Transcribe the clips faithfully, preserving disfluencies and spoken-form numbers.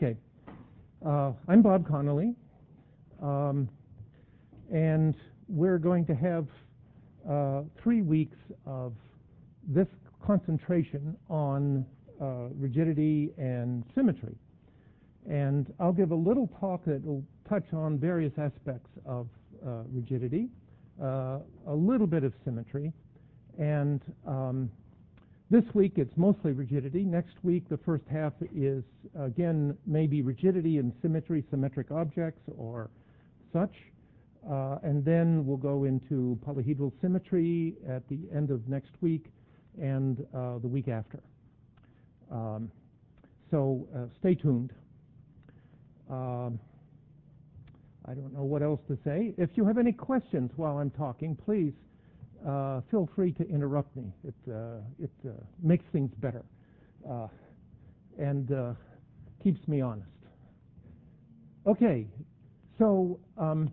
Okay. Uh, I'm Bob Connolly, um, and we're going to have uh, three weeks of this concentration on uh, rigidity and symmetry. And I'll give a little talk that will touch on various aspects of uh, rigidity, uh, a little bit of symmetry, and um, this week it's mostly rigidity. Next week the first half is again maybe rigidity and symmetry, symmetric objects or such. Uh, and then we'll go into polyhedral symmetry at the end of next week and uh, the week after. Um, so uh, stay tuned. Um, I don't know what else to say. If you have any questions while I'm talking, please uh, feel free to interrupt me. It, uh, it uh, makes things better uh, and uh, keeps me honest. Okay, so um,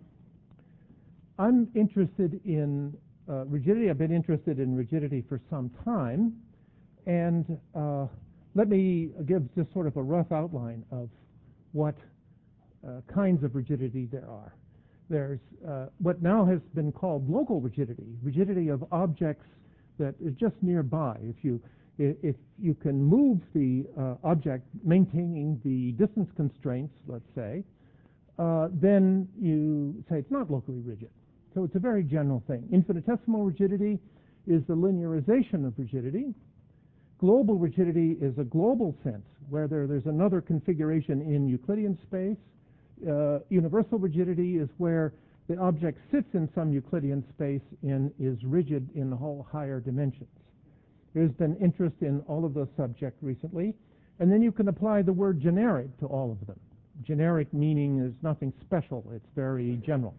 I'm interested in uh, rigidity. I've been interested in rigidity for some time, and uh, let me give just sort of a rough outline of what uh, kinds of rigidity there are. There's uh, what now has been called local rigidity, rigidity of objects that is just nearby. If you if you can move the uh, object maintaining the distance constraints, let's say, uh, then you say it's not locally rigid. So it's a very general thing. Infinitesimal rigidity is the linearization of rigidity. Global rigidity is a global sense where there, there's another configuration in Euclidean space. Uh, universal rigidity is where the object sits in some Euclidean space and is rigid in the whole higher dimensions. There's been interest in all of those subjects recently. And then you can apply the word generic to all of them. Generic meaning is nothing special. It's very general.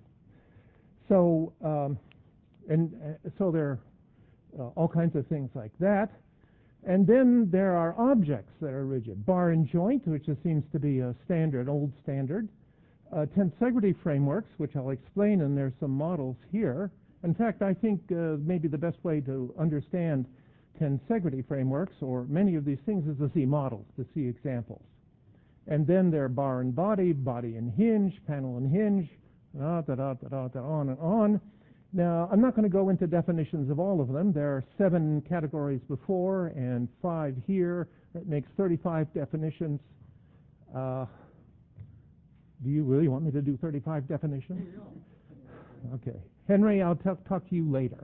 So, um, and uh, so there are uh, all kinds of things like that. And then there are objects that are rigid. Bar and joint, which seems to be a standard, old standard. Uh, tensegrity frameworks, which I'll explain, and there's some models here. In fact, I think uh, maybe the best way to understand tensegrity frameworks, or many of these things, is to see models, to see examples. And then there are bar and body, body and hinge, panel and hinge, da, da, da, da, da, on and on. Now, I'm not going to go into definitions of all of them. There are seven categories before and five here. That makes thirty-five definitions. Uh, do you really want me to do thirty-five definitions? Okay. Henry, I'll talk to you later.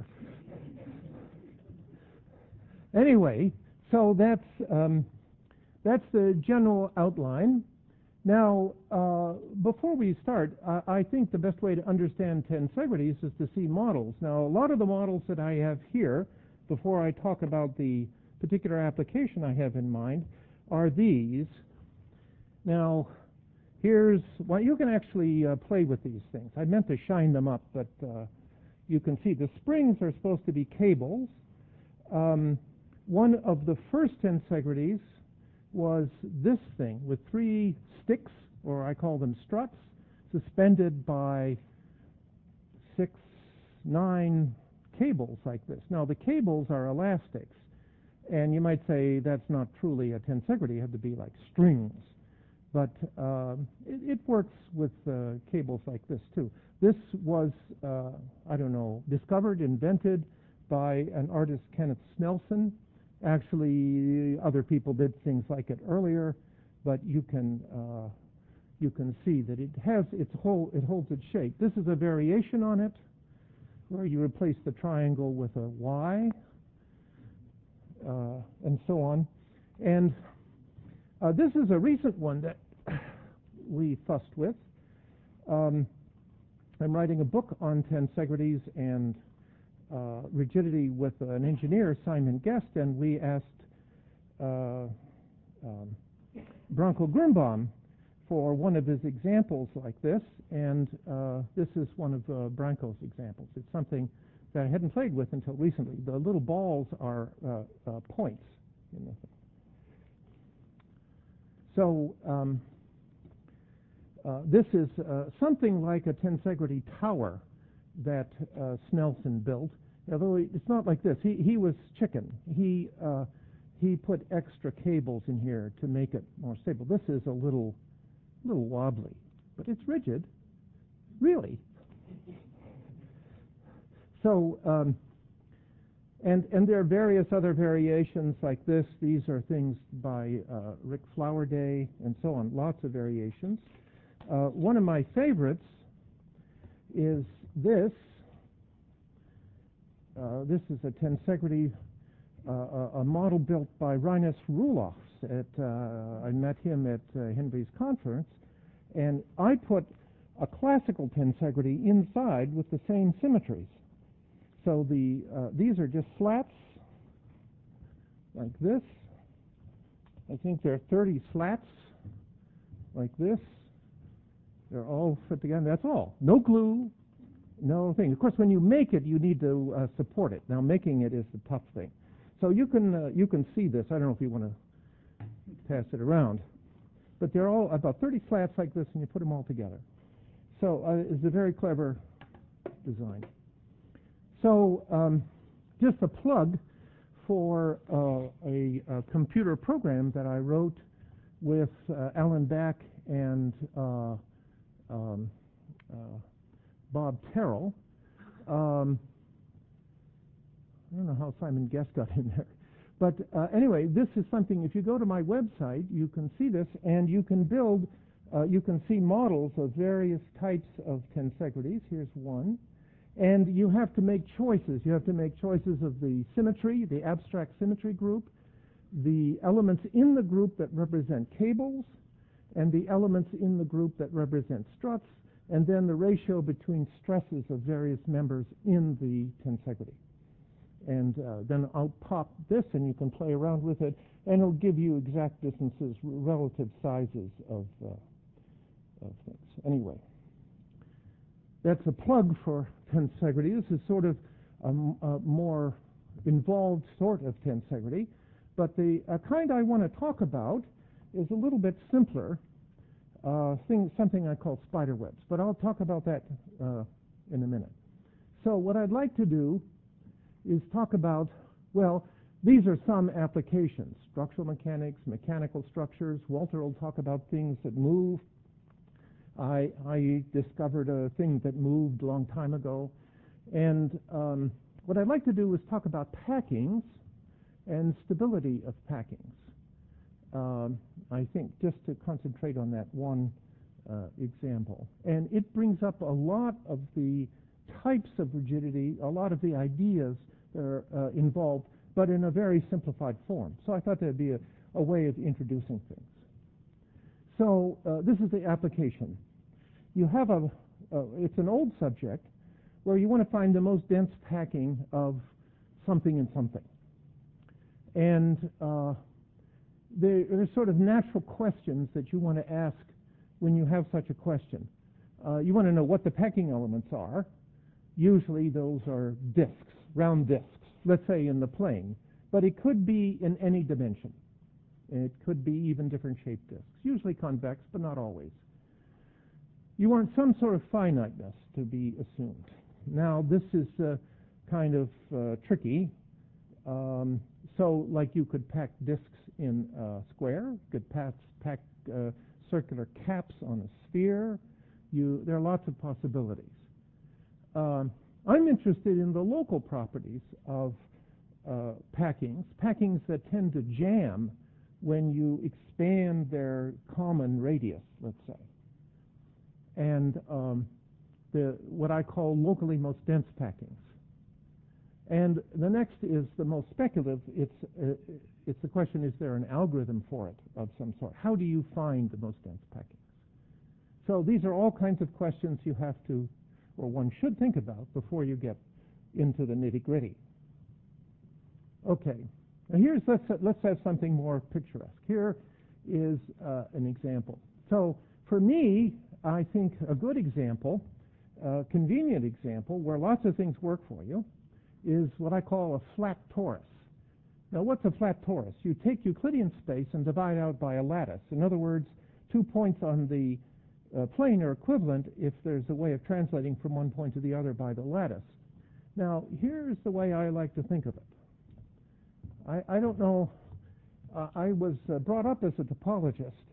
Anyway, so that's, um, that's the general outline. Now, uh, before we start, uh, I think the best way to understand tensegrities is to see models. Now, a lot of the models that I have here, before I talk about the particular application I have in mind, are these. Now, here's, well, you can actually uh, play with these things. I meant to shine them up, but uh, you can see the springs are supposed to be cables. Um, one of the first tensegrities was this thing with three sticks, or I call them struts, suspended by six, nine cables like this. Now, the cables are elastics, and you might say that's not truly a tensegrity. It had to be like strings. But uh, it, it works with uh, cables like this, too. This was, uh, I don't know, discovered, invented by an artist, Kenneth Snelson. Actually, other people did things like it earlier, but you can uh, you can see that it has its whole it holds its shape. This is a variation on it, where you replace the triangle with a Y, uh, and so on. And uh, this is a recent one that we fussed with. Um, I'm writing a book on tensegrities and Uh, rigidity with an engineer, Simon Guest, and we asked uh, um, Branko Grunbaum for one of his examples like this, and uh, this is one of uh, Branko's examples. It's something that I hadn't played with until recently. The little balls are uh, uh, points. In the thing. So um, uh, this is uh, something like a tensegrity tower that uh, Snelson built, although it's not like this. He he was chicken. He uh, he put extra cables in here to make it more stable. This is a little a little wobbly, but it's rigid, really. So, um, and, and there are various other variations like this. These are things by uh, Rick Flowerday and so on, lots of variations. Uh, one of my favorites is this. Uh, this is a tensegrity, uh, a, a model built by Reines Roelofs. At, uh, I met him at uh, Henry's conference, and I put a classical tensegrity inside with the same symmetries. So the uh, these are just slats like this. I think there are thirty slats like this. They're all fit together. That's all. No glue, no thing. Of course, when you make it, you need to uh, support it. Now, making it is the tough thing. So you can uh, you can see this. I don't know if you want to pass it around, but they're all about thirty slats like this, and you put them all together. So uh, it's a very clever design. So um, just a plug for uh, a, a computer program that I wrote with uh, Alan Back and uh, um, uh, Bob Terrell. Um, I don't know how Simon Guest got in there. But uh, anyway, this is something, if you go to my website, you can see this, and you can build, uh, you can see models of various types of tensegrities. Here's one. And you have to make choices. You have to make choices of the symmetry, the abstract symmetry group, the elements in the group that represent cables, and the elements in the group that represent struts, and then the ratio between stresses of various members in the tensegrity. And uh, then I'll pop this, and you can play around with it, and it'll give you exact distances, relative sizes of, uh, of things. Anyway. That's a plug for tensegrity. This is sort of a, a more involved sort of tensegrity, but the uh, kind I want to talk about is a little bit simpler, uh, thing, something I call spider webs, but I'll talk about that uh, in a minute. So what I'd like to do is talk about, well, these are some applications, structural mechanics, mechanical structures. Walter will talk about things that move. I, I discovered a thing that moved a long time ago. And um, what I'd like to do is talk about packings and stability of packings. Um, I think just to concentrate on that one uh, example. And it brings up a lot of the types of rigidity, a lot of the ideas that are uh, involved, but in a very simplified form. So I thought that'd be a, a way of introducing things. So uh, this is the application. You have a, uh, it's an old subject where you want to find the most dense packing of something in something. And uh, there, there's sort of natural questions that you want to ask when you have such a question. Uh, you want to know what the packing elements are. Usually those are disks, round disks, let's say in the plane. But it could be in any dimension. It could be even different shaped disks, usually convex, but not always. You want some sort of finiteness to be assumed. Now, this is uh, kind of uh, tricky. Um, so, like you could pack disks in a square, you could pack, pack uh, circular caps on a sphere. You, there are lots of possibilities. Um, I'm interested in the local properties of uh, packings, packings that tend to jam when you expand their common radius, let's say. And um, the, what I call locally most dense packings. And the next is the most speculative. It's, uh, it's the question, is there an algorithm for it of some sort? How do you find the most dense packings? So these are all kinds of questions you have to, or one should think about before you get into the nitty-gritty. Okay, now here's, let's, let's have something more picturesque. Here is uh, an example. So for me, I think a good example, a convenient example, where lots of things work for you, is what I call a flat torus. Now, what's a flat torus? You take Euclidean space and divide out by a lattice. In other words, two points on the uh, plane are equivalent if there's a way of translating from one point to the other by the lattice. Now, here's the way I like to think of it. I, I don't know, uh, I was uh, brought up as a topologist,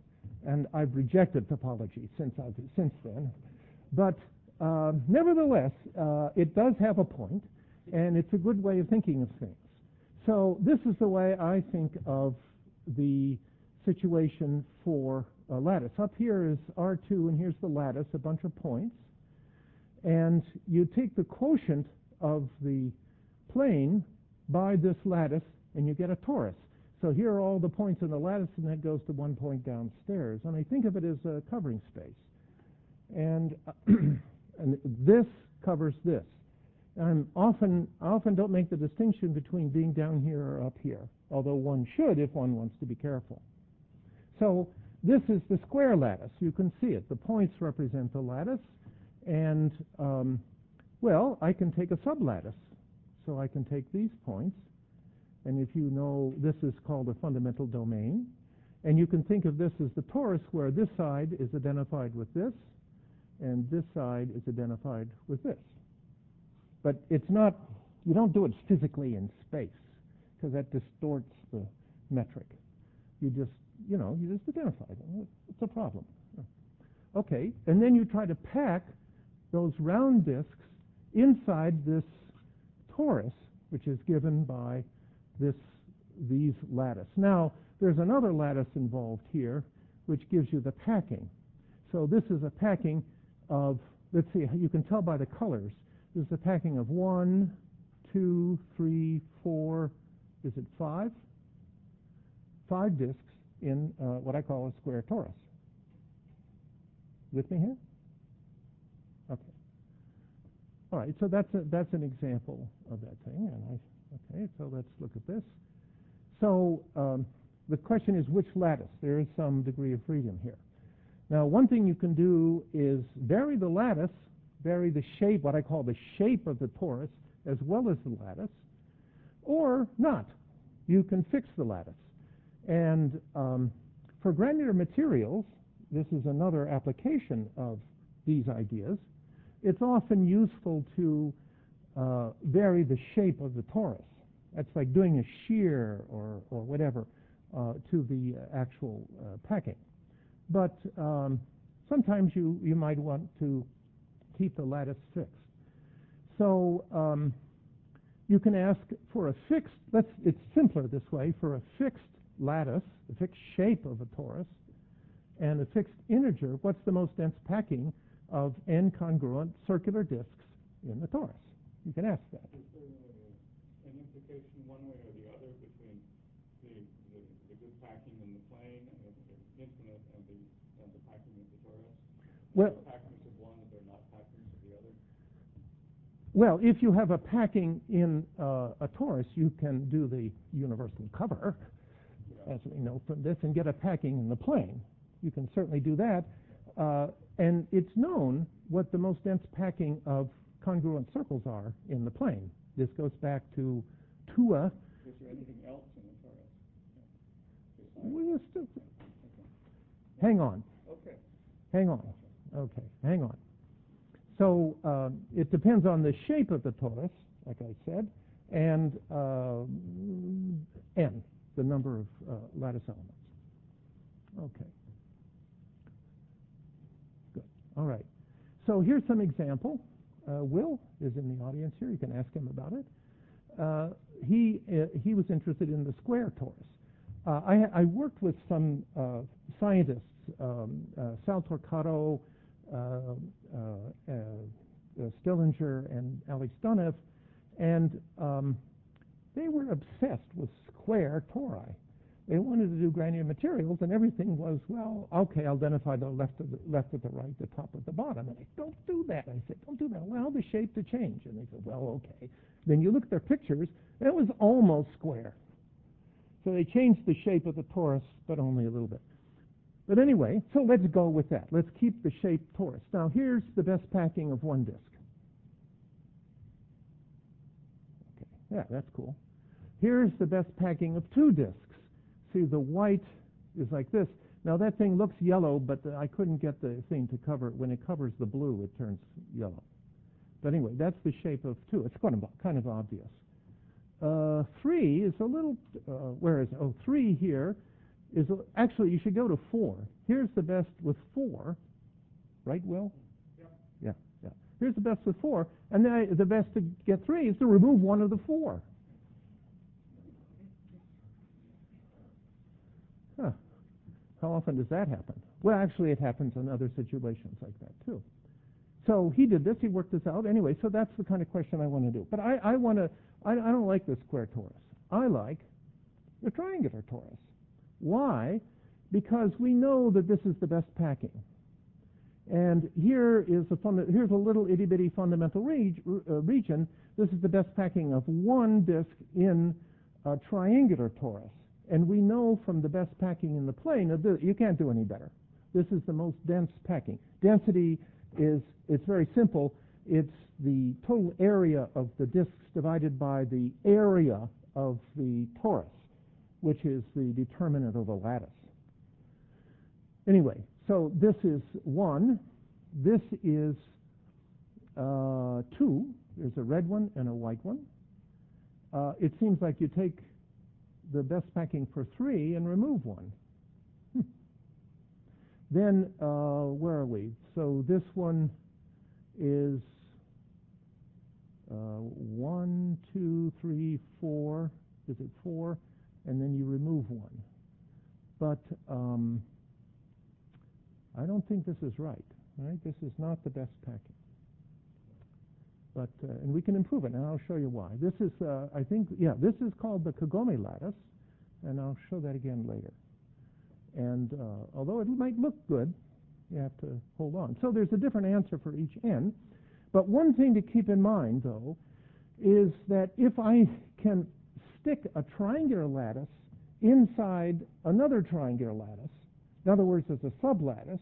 and I've rejected topology since I've, since then. But uh, nevertheless, uh, it does have a point, and it's a good way of thinking of things. So this is the way I think of the situation for a lattice. Up here is R two, and here's the lattice, a bunch of points. And you take the quotient of the plane by this lattice, and you get a torus. So here are all the points in the lattice, and that goes to one point downstairs. And I think of it as a covering space. And, and this covers this. And often, I often don't make the distinction between being down here or up here, although one should if one wants to be careful. So this is the square lattice. You can see it. The points represent the lattice. And, um, well, I can take a sublattice. So I can take these points. And if you know, this is called a fundamental domain. And you can think of this as the torus, where this side is identified with this, and this side is identified with this. But it's not, you don't do it physically in space, because that distorts the metric. You just, you know, you just identify them. It's a problem. Okay, and then you try to pack those round disks inside this torus, which is given by this, these lattice. Now, there's another lattice involved here, which gives you the packing. So this is a packing of, let's see, you can tell by the colors. This is a packing of one, two, three, four, is it five? Five disks in uh, what I call a square torus. With me here? Okay. All right, so that's, a, that's an example of that thing. And I, okay, so let's look at this. So um, the question is which lattice? There is some degree of freedom here. Now, one thing you can do is vary the lattice, vary the shape, what I call the shape of the torus, as well as the lattice, or not. You can fix the lattice. And um, for granular materials, this is another application of these ideas. It's often useful to uh, vary the shape of the torus. That's like doing a shear or, or whatever uh, to the actual uh, packing. But um, sometimes you, you might want to keep the lattice fixed. So um, you can ask for a fixed, let's, it's simpler this way, for a fixed lattice, a fixed shape of a torus, and a fixed integer, what's the most dense packing of n-congruent circular disks in the torus? You can ask that. Is there uh, an implication one way or the other between the, the, the good packing in the plane and the, the infinite and the, and the packing of the torus? Well, are packings of one and they're not packings of the other? Well, if you have a packing in uh, a torus, you can do the universal cover, yeah, as we know from this, and get a packing in the plane. You can certainly do that. Uh, and it's known what the most dense packing of congruent circles are in the plane. This goes back to Tua. Is there anything else in the torus? We'll still, okay. Hang on. Okay. Hang on. Okay, hang on. So uh, it depends on the shape of the torus, like I said, and uh, n, the number of uh, lattice elements. Okay. Good. All right. So here's some example. Uh, Will is in the audience here. You can ask him about it. Uh, he uh, he was interested in the square torus. Uh, I, I worked with some uh, scientists, um, uh, Sal Torquato, uh, uh, uh, Stillinger, and Alex Dunev, and um, they were obsessed with square tori. They wanted to do granular materials, and everything was, well, okay, I'll identify the left of the left with the right, the top with the bottom. And I don't do that. I said, don't do that. Well, the shape to change. And they said, well, okay. Then you look at their pictures, and it was almost square. So they changed the shape of the torus, but only a little bit. But anyway, so let's go with that. Let's keep the shape torus. Now, here's the best packing of one disk. Okay, yeah, that's cool. Here's the best packing of two disks. See, the white is like this. Now, that thing looks yellow, but uh, I couldn't get the thing to cover it. When it covers the blue, it turns yellow. But anyway, that's the shape of two. It's kind of, kind of obvious. Uh, three is a little, uh, where is it? Oh, three here is, a, actually, you should go to four. here's the best with four, right, Will? Yeah. Yeah, yeah. Here's the best with four, and then I, the best to get three is to remove one of the four. Huh. How often does that happen? Well, actually, it happens in other situations like that, too. So he did this. He worked this out. Anyway, so that's the kind of question I want to do. But I, I want to, I, I don't like the square torus. I like the triangular torus. Why? Because we know that this is the best packing. And here is a funda- here's a little itty-bitty fundamental reg- uh, region. This is the best packing of one disk in a triangular torus. And we know from the best packing in the plane that th- you can't do any better. This is the most dense packing. Density is, it's very simple. It's the total area of the disks divided by the area of the torus, which is the determinant of a lattice. Anyway, so this is one. This is uh, two. There's a red one and a white one. Uh, it seems like you take the best packing for three and remove one. Hmm. Then, uh, where are we? So this one is uh, one, two, three, four. Is it four? And then you remove one. But um, I don't think this is right. Right? This is not the best packing. But uh, and we can improve it, and I'll show you why. This is, uh, I think, yeah, this is called the Kagome lattice, and I'll show that again later. And uh, although it might look good, you have to hold on. So there's a different answer for each n. But one thing to keep in mind, though, is that if I can stick a triangular lattice inside another triangular lattice, in other words, as a sublattice,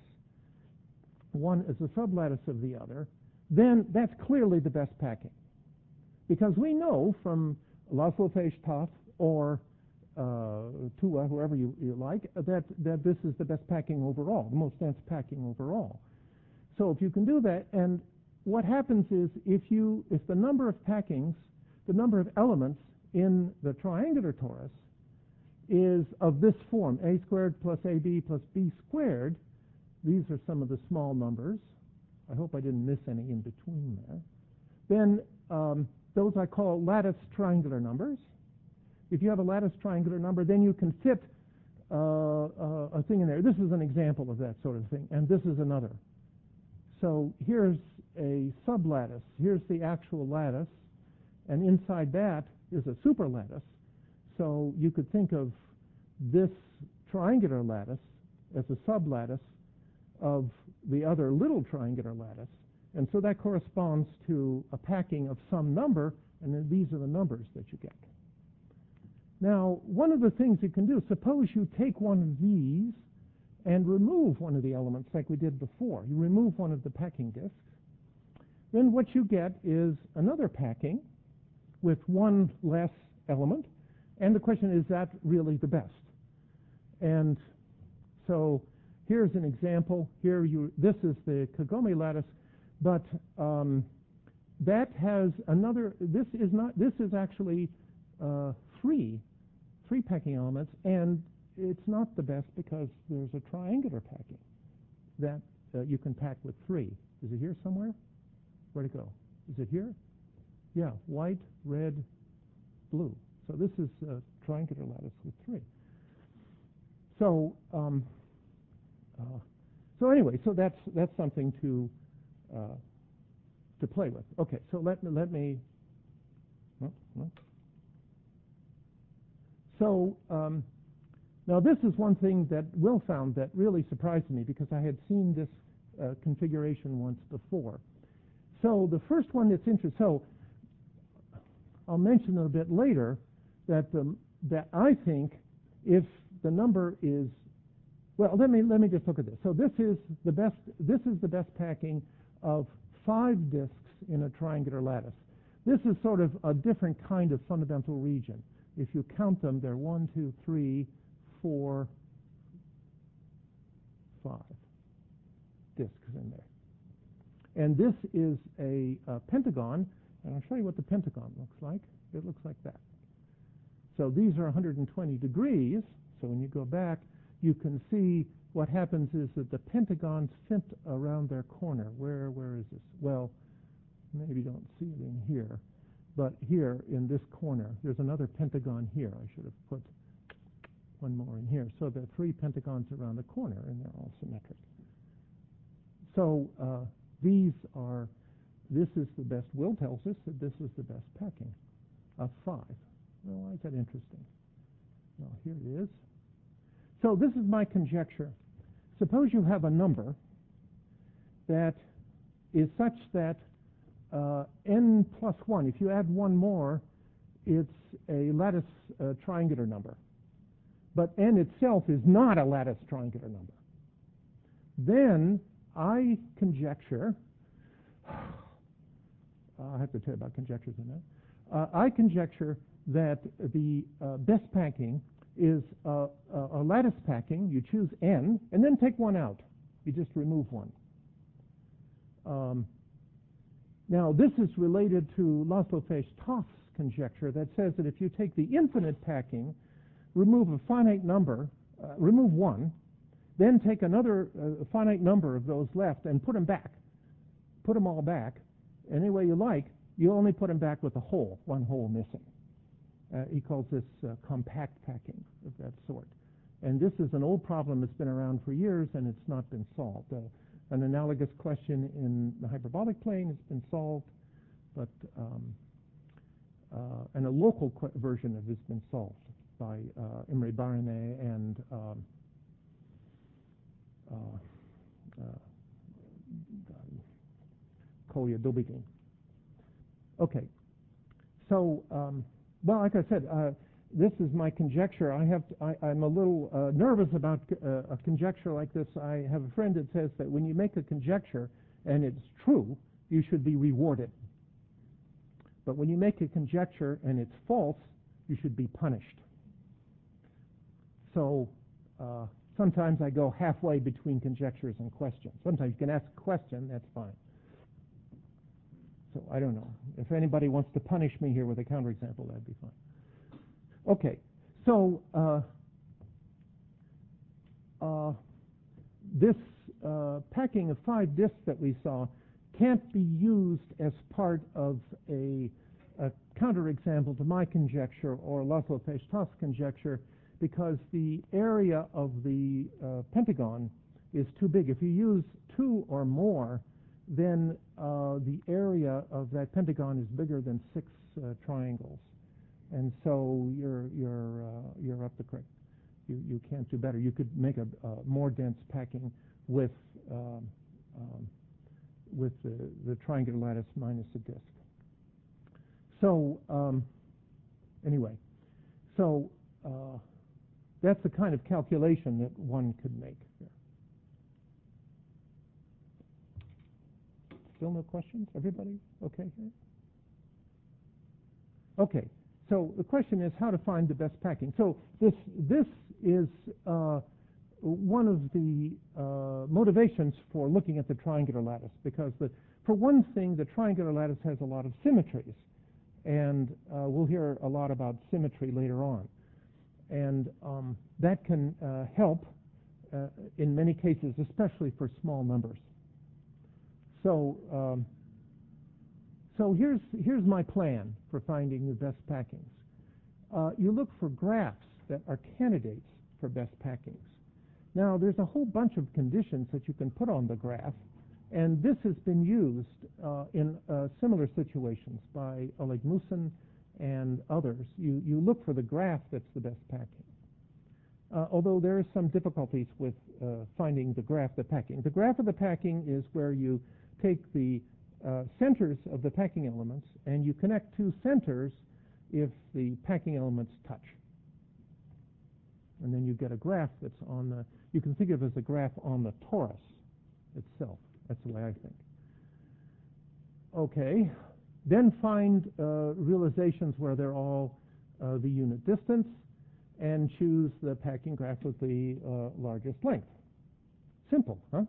one is a sublattice of the other, then that's clearly the best packing. Because we know from Laszlo Fejtov or uh, Tua, whoever you, you like, that, that this is the best packing overall, the most dense packing overall. So if you can do that, and what happens is if you, if the number of packings, the number of elements in the triangular torus is of this form, a squared plus ab plus b squared, these are some of the small numbers. I hope I didn't miss any in between there. Then um, those I call lattice triangular numbers. If you have a lattice triangular number, then you can fit uh, uh, a thing in there. This is an example of that sort of thing, and this is another. So here's a sublattice. Here's the actual lattice, and inside that is a superlattice. So you could think of this triangular lattice as a sublattice of the other little triangular lattice, and so that corresponds to a packing of some number, and then these are the numbers that you get. Now, one of the things you can do, suppose you take one of these and remove one of the elements like we did before. You remove one of the packing disks. Then what you get is another packing with one less element, and the question is, is that really the best? And so here's an example. Here, you this is the Kagome lattice, but um, that has another. This is not. This is actually uh, three, three packing elements, and it's not the best because there's a triangular packing that uh, you can pack with three. Is it here somewhere? Where'd it go? Is it here? Yeah, white, red, blue. So this is a triangular lattice with three. So. Um, Uh, so anyway, so that's that's something to uh, to play with. Okay, so let me let me. Oh, oh. So um, now this is one thing that Will found that really surprised me because I had seen this uh, configuration once before. So the first one that's interesting. So I'll mention a bit later that the that I think if the number is Well, let me let me just look at this. So this is the best. This is the best packing of five disks in a triangular lattice. This is sort of a different kind of fundamental region. If you count them, there are one, two, three, four, five disks in there. And this is a, a pentagon, and I'll show you what the pentagon looks like. It looks like that. So these are one hundred twenty degrees. So when you go back, you can see what happens is that the pentagons fit around their corner. Where, where is this? Well, maybe you don't see it in here, but here in this corner, there's another pentagon here. I should have put one more in here. So there are three pentagons around the corner, and they're all symmetric. So uh, these are, this is the best, Will tells us that this is the best packing of five. Well, why is that interesting? Well, here it is. So this is my conjecture. Suppose you have a number that is such that uh, n plus one, if you add one more, it's a lattice uh, triangular number. But n itself is not a lattice triangular number. Then I conjecture, uh, I have to tell you about conjectures in that. Uh, I conjecture that the uh, best packing is uh, a, a lattice packing. You choose n, and then take one out. You just remove one. Um, now, this is related to Laszlo Fejtoff's conjecture that says that if you take the infinite packing, remove a finite number, uh, remove one, then take another uh, finite number of those left and put them back. Put them all back any way you like. You only put them back with a hole, one hole missing. Uh, he calls this uh, compact packing of that sort. And this is an old problem that's been around for years, and it's not been solved. Uh, an analogous question in the hyperbolic plane has been solved, but um, uh, and a local version of it has been solved by uh, Imre Barine and um, uh, uh, Kolya Dubigin. Okay, so um, well, like I said, uh, this is my conjecture. I have to, I, I'm a little uh, nervous about uh, a conjecture like this. I have a friend that says that when you make a conjecture and it's true, you should be rewarded. But when you make a conjecture and it's false, you should be punished. So uh, sometimes I go halfway between conjectures and questions. Sometimes you can ask a question, that's fine. So I don't know. If anybody wants to punish me here with a counterexample, that'd be fine. Okay, so uh, uh, this uh, packing of five disks that we saw can't be used as part of a, a counterexample to my conjecture or Laszlo Fejtoff's conjecture because the area of the uh, pentagon is too big. If you use two or more, then uh, the area of that pentagon is bigger than six uh, triangles. And so you're you're uh, you're up the creek. You you can't do better. You could make a uh, more dense packing with um, um, with the, the triangular lattice minus a disk. So um, anyway, so uh, that's the kind of calculation that one could make there. Still no questions? Everybody okay here? Okay. So the question is how to find the best packing. So this this is uh, one of the uh, motivations for looking at the triangular lattice, because the, for one thing, the triangular lattice has a lot of symmetries, and uh, we'll hear a lot about symmetry later on, and um, that can uh, help uh, in many cases, especially for small numbers. So. Um, So here's, here's my plan for finding the best packings. Uh, you look for graphs that are candidates for best packings. Now, there's a whole bunch of conditions that you can put on the graph, and this has been used uh, in uh, similar situations by Oleg Musin and others. You, you look for the graph that's the best packing. Uh, although there are some difficulties with uh, finding the graph of the packing. The graph of the packing is where you take the Uh, centers of the packing elements, and you connect two centers if the packing elements touch. And then you get a graph that's on the, you can think of it as a graph on the torus itself. That's the way I think. Okay, then find uh, realizations where they're all uh, the unit distance, and choose the packing graph with the uh, largest length. Simple, huh?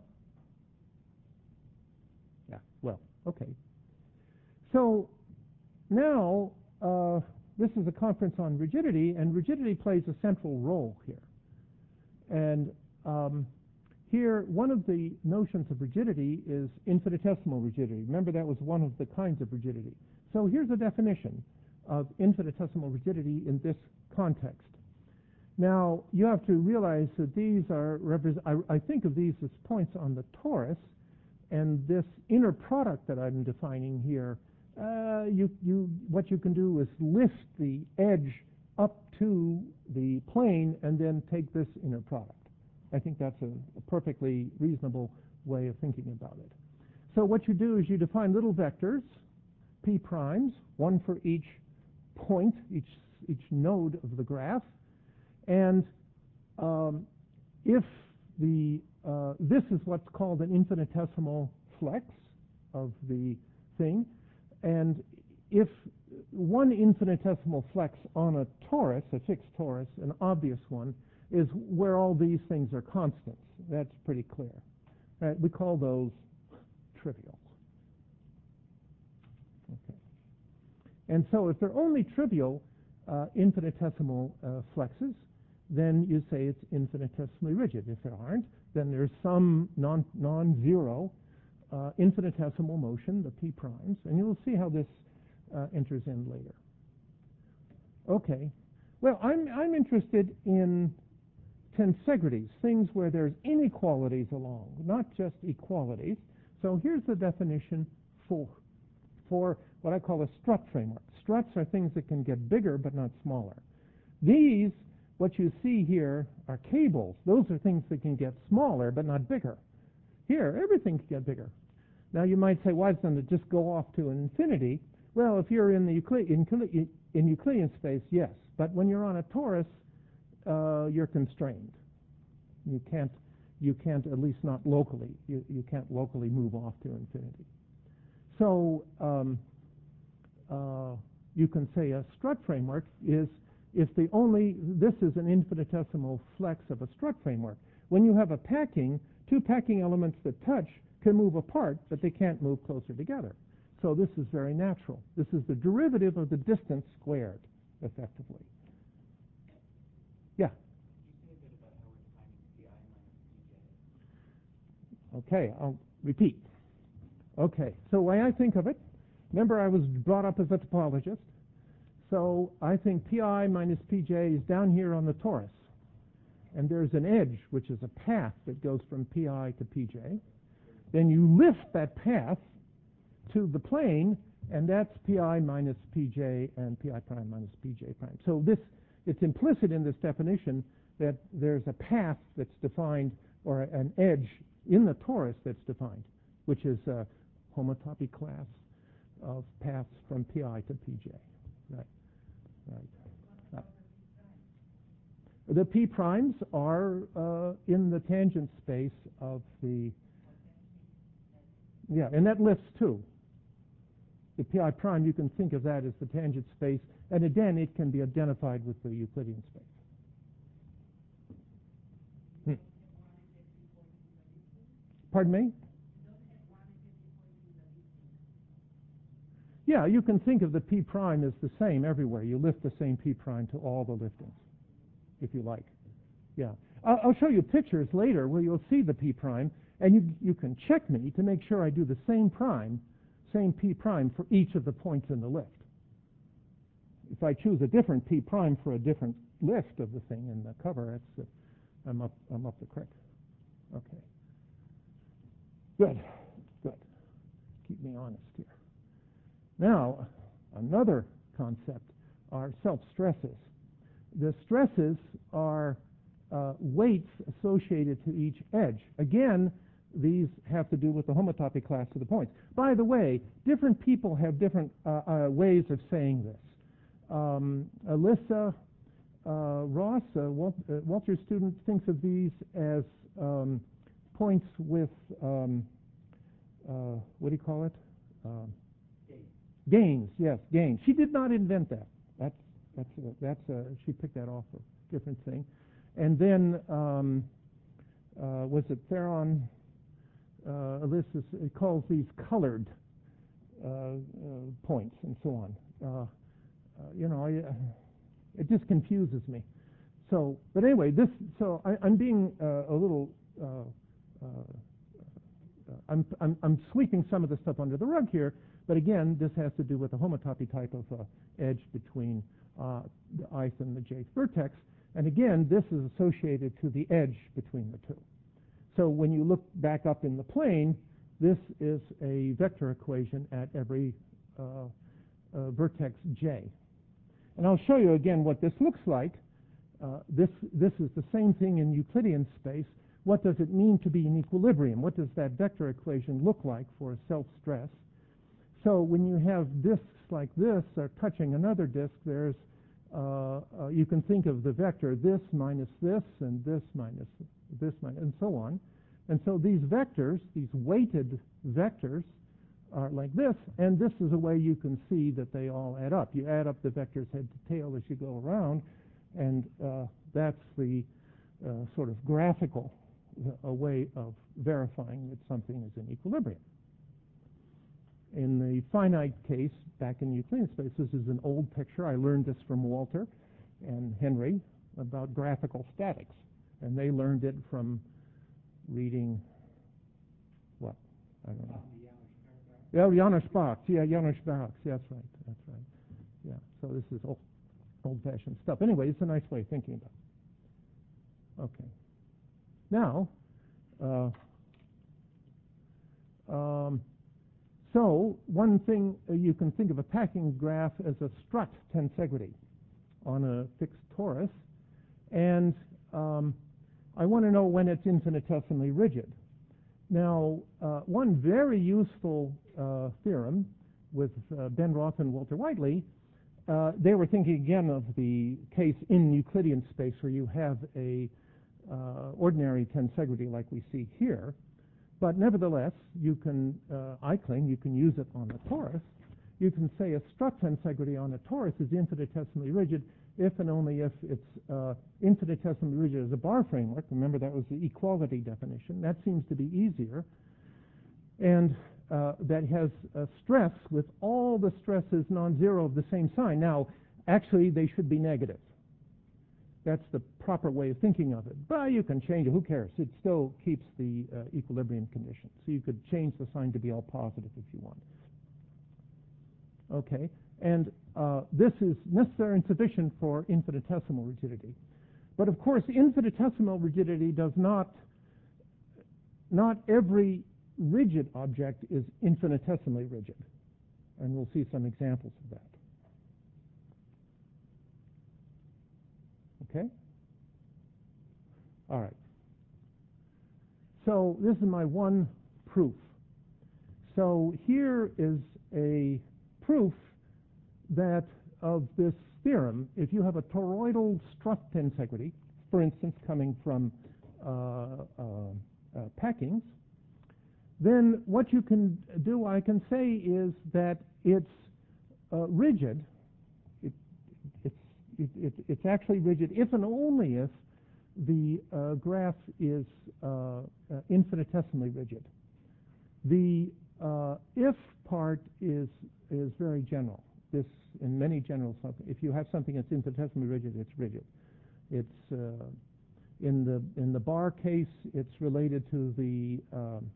Yeah, well. Okay, so now uh, this is a conference on rigidity, and rigidity plays a central role here. And um, here, one of the notions of rigidity is infinitesimal rigidity. Remember, that was one of the kinds of rigidity. So here's a definition of infinitesimal rigidity in this context. Now, you have to realize that these are, I, I think of these as points on the torus, and this inner product that I'm defining here, uh, you, you, what you can do is lift the edge up to the plane and then take this inner product. I think that's a, a perfectly reasonable way of thinking about it. So what you do is you define little vectors, p primes, one for each point, each, each node of the graph, and um, if the, uh, this is what's called an infinitesimal flex of the thing, and if one infinitesimal flex on a torus, a fixed torus, an obvious one, is where all these things are constants. That's pretty clear. Right? We call those trivial. Okay. And so if they're only trivial uh, infinitesimal uh, flexes, then you say it's infinitesimally rigid. If there aren't, then there's some non, non-zero uh, infinitesimal motion, the p primes, and you'll see how this uh, enters in later. Okay. Well, I'm, I'm interested in tensegrities, things where there's inequalities along, not just equalities. So here's the definition for, for what I call a strut framework. Struts are things that can get bigger but not smaller. These, what you see here, are cables. Those are things that can get smaller but not bigger. Here, everything can get bigger. Now you might say, why doesn't it just go off to an infinity? Well, if you're in the Euclidean, in Euclidean space, yes. But when you're on a torus, Uh, you're constrained. You can't, you can't, at least not locally, you, you can't locally move off to infinity. So um, uh, you can say a strut framework is if the only, this is an infinitesimal flex of a strut framework. When you have a packing, two packing elements that touch can move apart, but they can't move closer together. So this is very natural. This is the derivative of the distance squared, effectively. Yeah. Okay, I'll repeat. Okay, so the way I think of it, remember I was brought up as a topologist, so I think pi minus pj is down here on the torus, and there's an edge, which is a path that goes from pi to pj. Then you lift that path to the plane, and that's pi minus pj and pi prime minus pj prime. So this, it's implicit in this definition that there's a path that's defined, or an edge in the torus that's defined, which is a homotopy class of paths from pi to pj. Right, right. Uh, the p primes are uh, in the tangent space of the, yeah, and that lifts too. The pi prime, you can think of that as the tangent space, and again, it can be identified with the Euclidean space. Hmm. Pardon me? Yeah, you can think of the p prime as the same everywhere. You lift the same p prime to all the liftings, if you like. Yeah. I'll, I'll show you pictures later where you'll see the p prime, and you, you can check me to make sure I do the same prime, same p prime for each of the points in the lift. If I choose a different p prime for a different lift of the thing in the cover, that's the, I'm up, I'm up the creek. Okay. Good, good. Keep me honest here. Now, another concept are self-stresses. The stresses are uh, weights associated to each edge. Again, these have to do with the homotopy class of the points. By the way, different people have different uh, uh, ways of saying this. Um, Alyssa uh, Ross, uh, Wal uh, Walter's student, thinks of these as um, points with, um, uh, what do you call it? Um, gains. Gains, yes, gains. She did not invent that. That's, that's, a, that's a, she picked that off a different thing. And then, um, uh, was it Theron? Uh, Alyssa calls these colored uh, uh, points and so on. Uh, uh, you know, I, uh, it just confuses me. So, but anyway, this. So I, I'm being uh, a little uh, uh, I'm, I'm, I'm sweeping some of the stuff under the rug here, but again, this has to do with the homotopy type of uh, edge between uh, the ith and the jth vertex. And again, this is associated to the edge between the two. So when you look back up in the plane, this is a vector equation at every uh, uh, vertex j. And I'll show you again what this looks like. Uh, this, this is the same thing in Euclidean space. What does it mean to be in equilibrium? What does that vector equation look like for a self-stress? So when you have disks like this are touching another disk, there's uh, uh, you can think of the vector this minus this and this minus this minus and so on. And so these vectors, these weighted vectors, are like this, and this is a way you can see that they all add up. You add up the vectors head to tail as you go around, and uh, that's the uh, sort of graphical uh, a way of verifying that something is in equilibrium. In the finite case, back in Euclidean space, this is an old picture. I learned this from Walter and Henry about graphical statics, and they learned it from reading what? I don't know. Yeah, Janos Bach. Yeah, Janos Bach. That's right. That's right. Yeah. So this is old, old-fashioned stuff. Anyway, it's a nice way of thinking about it. Okay. Now, uh, um, so one thing uh, you can think of a packing graph as a strut tensegrity on a fixed torus, and um, I want to know when it's infinitesimally rigid. Now, uh, one very useful uh, theorem with uh, Ben Roth and Walter Whiteley, uh, they were thinking again of the case in Euclidean space where you have a uh, ordinary tensegrity like we see here, but nevertheless, you can, uh, I claim, you can use it on a torus. You can say a strut tensegrity on a torus is infinitesimally rigid if and only if it's uh, infinitesimally rigid as a bar framework. Remember, that was the equality definition. That seems to be easier. And uh, that has a stress with all the stresses non-zero of the same sign. Now, actually, they should be negative. That's the proper way of thinking of it. But you can change it. Who cares? It still keeps the uh, equilibrium condition. So you could change the sign to be all positive if you want. Okay. And uh, this is necessary and sufficient for infinitesimal rigidity. But of course, infinitesimal rigidity does not, not every rigid object is infinitesimally rigid. And we'll see some examples of that. Okay? All right. So this is my one proof. So here is a proof that of this theorem, if you have a toroidal strut tensegrity, for instance, coming from uh, uh, uh, packings, then what you can do, I can say, is that it's uh, rigid. It, it's, it, it, it's actually rigid if and only if the uh, graph is uh, uh, infinitesimally rigid. The uh, if part is is very general. This, in many general something, if you have something that's infinitesimally rigid, it's rigid. It's uh, in the in the bar case, it's related to the um,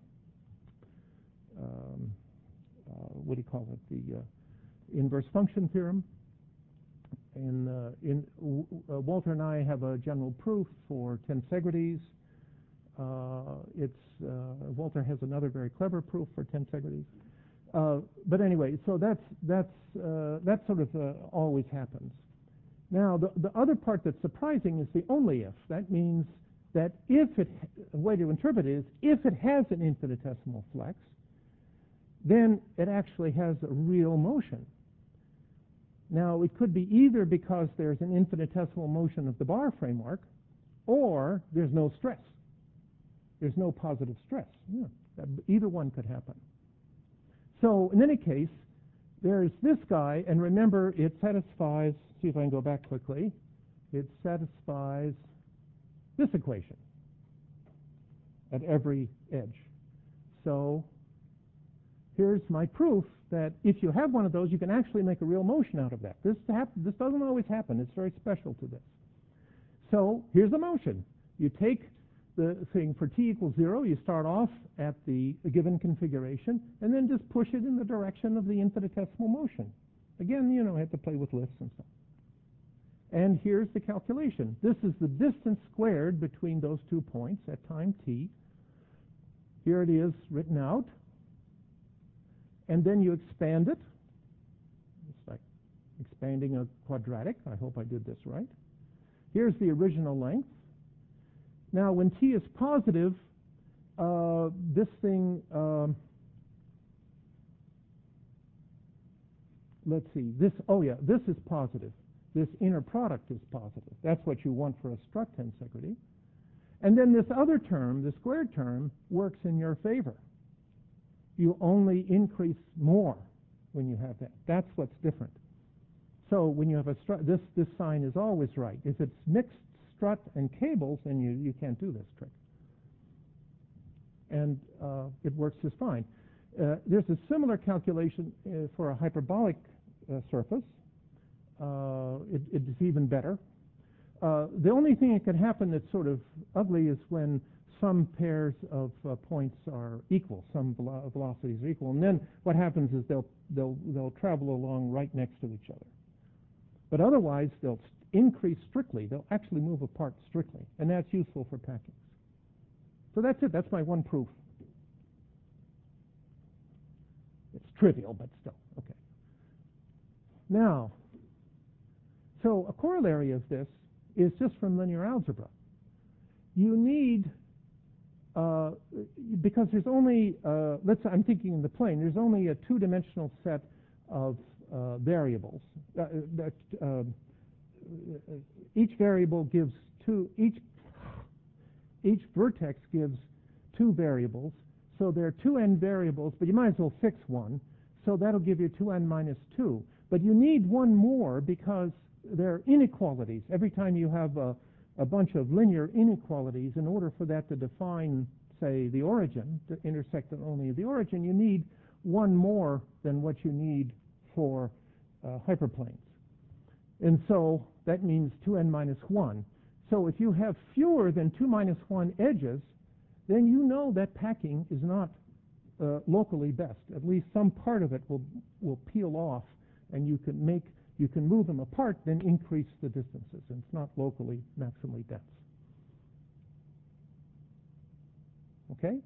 um, uh, what do you call it? The uh, inverse function theorem. In uh, in uh, Walter and I have a general proof for tensegrities. Uh, it's uh, Walter has another very clever proof for tensegrities. Uh, but anyway, so that's that's uh, that sort of uh, always happens. Now, the the other part that's surprising is the only if. That means that if it, a way to interpret it is if it has an infinitesimal flex, then it actually has a real motion. Now, it could be either because there's an infinitesimal motion of the bar framework, or there's no stress. There's no positive stress. Yeah, either one could happen. So in any case, there's this guy, and remember, it satisfies, see if I can go back quickly, it satisfies this equation at every edge. So here's my proof that if you have one of those, you can actually make a real motion out of that. This, hap this doesn't always happen. It's very special to this. So here's the motion. You take the thing for t equals zero, you start off at the given configuration and then just push it in the direction of the infinitesimal motion. Again, you know, I have to play with lifts and stuff. And here's the calculation. This is the distance squared between those two points at time t. Here it is written out. And then you expand it. It's like expanding a quadratic. I hope I did this right. Here's the original length. Now, when t is positive, uh, this thing, um, let's see, this, oh yeah, this is positive. This inner product is positive. That's what you want for a strut tensegrity. And then this other term, the squared term, works in your favor. You only increase more when you have that. That's what's different. So when you have a strut, this, this sign is always right. If it's mixed strut and cables, then you, you can't do this trick. And uh, it works just fine. Uh, there's a similar calculation uh, for a hyperbolic uh, surface. Uh, it, it's even better. Uh, the only thing that can happen that's sort of ugly is when some pairs of uh, points are equal, some velo velocities are equal, and then what happens is they'll, they'll, they'll travel along right next to each other. But otherwise, they'll increase strictly. They'll actually move apart strictly, and that's useful for packings. So that's it. That's my one proof. It's trivial, but still. Okay. Now, so a corollary of this is just from linear algebra. You need, uh, because there's only, uh, let's say I'm thinking in the plane, there's only a two-dimensional set of uh, variables. Uh, that, uh, each variable gives two, each, each vertex gives two variables. So there are two n variables, but you might as well fix one. So that'll give you two n minus two. But you need one more because there are inequalities. Every time you have a, a bunch of linear inequalities, in order for that to define, say, the origin, to intersect only the origin, you need one more than what you need for uh, hyperplanes. And so that means two n minus one. So if you have fewer than two minus one edges, then you know that packing is not uh, locally best. At least some part of it will, will peel off, and you can make You can move them apart, then increase the distances, and it's not locally maximally dense. Okay?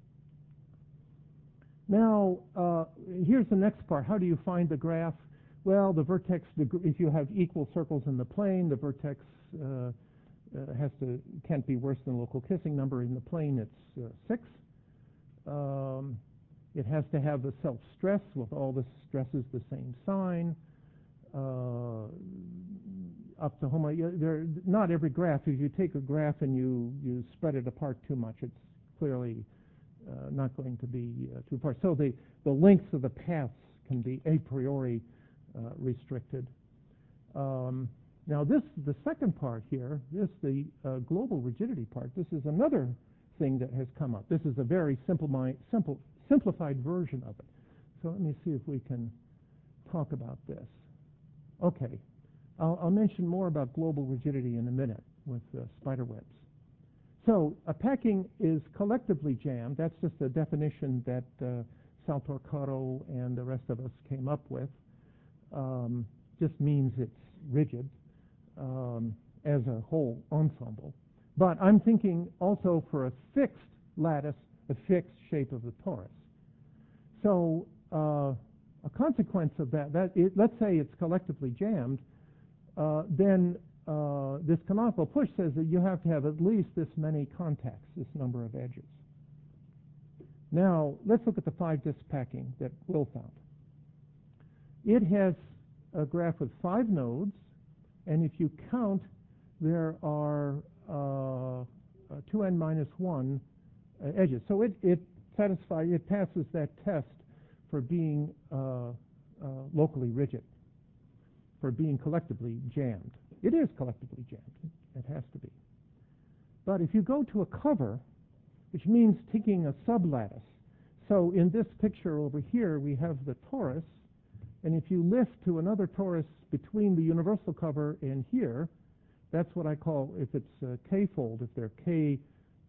Now, uh, here's the next part. How do you find the graph? Well, the vertex, if you have equal circles in the plane, the vertex uh, uh, has to, can't be worse than local kissing number. In the plane, it's uh, six. Um, it has to have the self-stress with all the stresses the same sign. Uh, up to homo, there, not every graph. If you take a graph and you, you spread it apart too much, it's clearly uh, not going to be uh, too apart. So the, the lengths of the paths can be a priori uh, restricted. Um, now this, the second part here, this the uh, global rigidity part, this is another thing that has come up. This is a very simple, simple, simplified version of it. So let me see if we can talk about this. Okay, I'll, I'll mention more about global rigidity in a minute with uh, spider webs. So a packing is collectively jammed. That's just a definition that uh, Sal Torquato and the rest of us came up with. Um, just means it's rigid um, as a whole ensemble. But I'm thinking also for a fixed lattice, a fixed shape of the torus. So uh, a consequence of that, that it, let's say it's collectively jammed, uh, then uh, this canonical push says that you have to have at least this many contacts, this number of edges. Now, let's look at the five-disk packing that Will found. It has a graph with five nodes, and if you count, there are uh, two n minus one uh, edges. So it, it satisfies, it passes that test for being uh, uh, locally rigid, for being collectively jammed. It is collectively jammed. It has to be. But if you go to a cover, which means taking a sublattice, so in this picture over here we have the torus, and if you lift to another torus between the universal cover and here, that's what I call, if it's uh, k-fold, if they're k